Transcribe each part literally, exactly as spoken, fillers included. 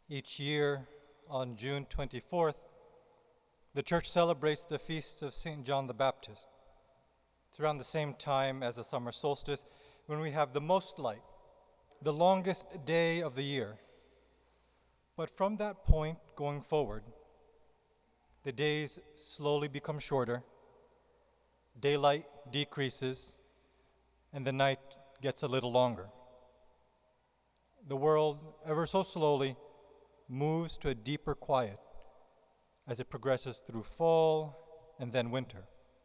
Each year, on June twenty-fourth, the church celebrates the feast of Saint John the Baptist. It's around the same time as the summer solstice when we have the most light, the longest day of the year. But from that point going forward, the days slowly become shorter, daylight decreases, and the night gets a little longer. The world, ever so slowly, moves to a deeper quiet as it progresses through fall and then winter.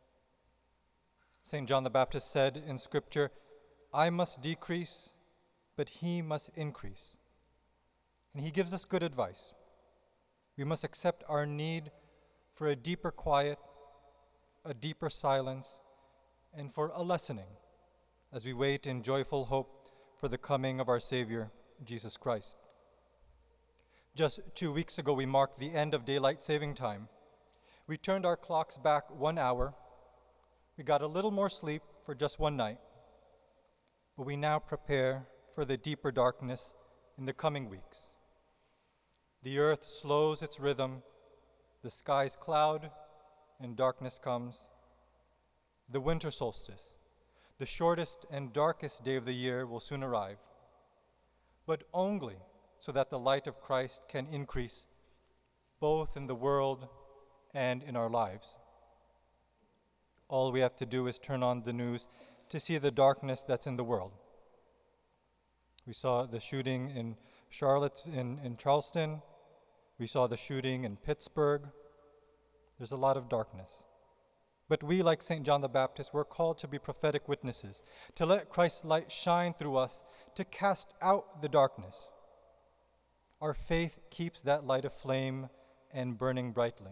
Saint John the Baptist said in Scripture, "I must decrease, but he must increase." And he gives us good advice. We must accept our need for a deeper quiet, a deeper silence, and for a lessening as we wait in joyful hope for the coming of our Savior, Jesus Christ. Just two weeks ago, we marked the end of daylight saving time. We turned our clocks back one hour. We got a little more sleep for just one night. But we now prepare for the deeper darkness in the coming weeks. The earth slows its rhythm, the skies cloud, and darkness comes. The winter solstice, the shortest and darkest day of the year, will soon arrive, but only so that the light of Christ can increase both in the world and in our lives. All we have to do is turn on the news to see the darkness that's in the world. We saw the shooting in Charlotte, in, in Charleston. We saw the shooting in Pittsburgh. There's a lot of darkness. But we, like Saint John the Baptist, we're called to be prophetic witnesses, to let Christ's light shine through us, to cast out the darkness. Our faith keeps that light aflame and burning brightly.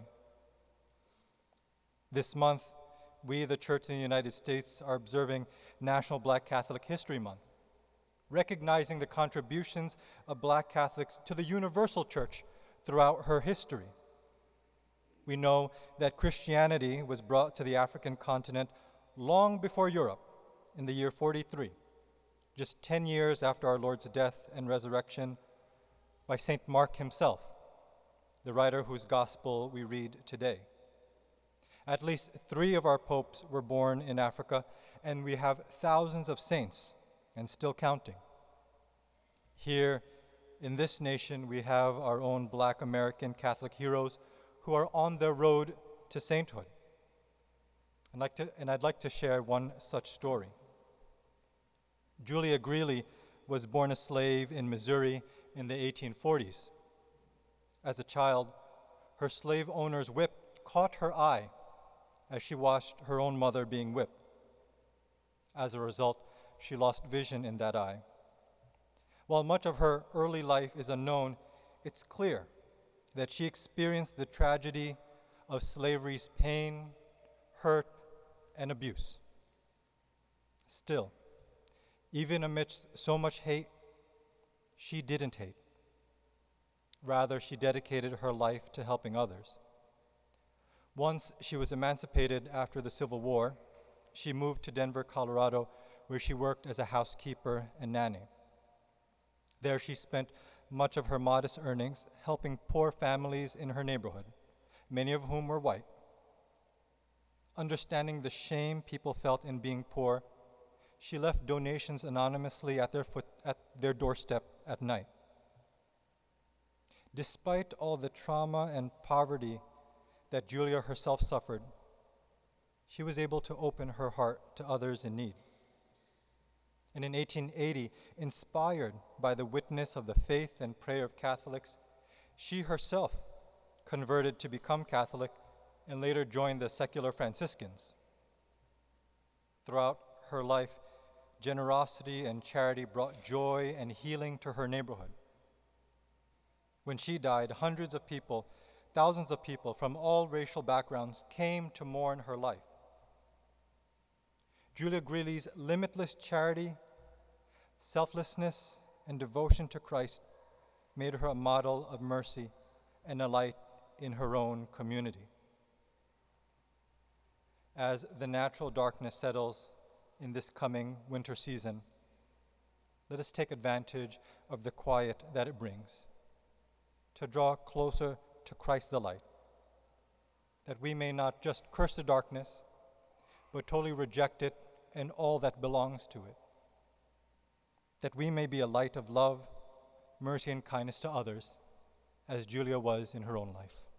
This month, we, the Church in the United States, are observing National Black Catholic History Month, recognizing the contributions of Black Catholics to the universal church throughout her history. We know that Christianity was brought to the African continent long before Europe, in the year forty-three, just ten years after our Lord's death and resurrection, by Saint Mark himself, the writer whose gospel we read today. At least three of our popes were born in Africa, and we have thousands of saints, and still counting. Here in this nation, we have our own Black American Catholic heroes who are on their road to sainthood. I'd like to, and I'd like to share one such story. Julia Greeley was born a slave in Missouri in the eighteen forties. As a child, her slave owner's whip caught her eye as she watched her own mother being whipped. As a result, she lost vision in that eye. While much of her early life is unknown, it's clear that she experienced the tragedy of slavery's pain, hurt, and abuse. Still, even amidst so much hate, she didn't hate. Rather, she dedicated her life to helping others. Once she was emancipated after the Civil War, she moved to Denver, Colorado, where she worked as a housekeeper and nanny. There she spent much of her modest earnings helping poor families in her neighborhood, many of whom were white. Understanding the shame people felt in being poor, she left donations anonymously at their, foot, at their doorstep at night. Despite all the trauma and poverty that Julia herself suffered, she was able to open her heart to others in need. And in eighteen eighty, inspired by the witness of the faith and prayer of Catholics, she herself converted to become Catholic and later joined the secular Franciscans. Throughout her life, generosity and charity brought joy and healing to her neighborhood. When she died, hundreds of people, thousands of people from all racial backgrounds came to mourn her life. Julia Greeley's limitless charity, selflessness, and devotion to Christ made her a model of mercy and a light in her own community. As the natural darkness settles in this coming winter season, let us take advantage of the quiet that it brings. to draw closer to Christ the light, that we may not just curse the darkness, but totally reject it and all that belongs to it, that we may be a light of love, mercy, and kindness to others, as Julia was in her own life.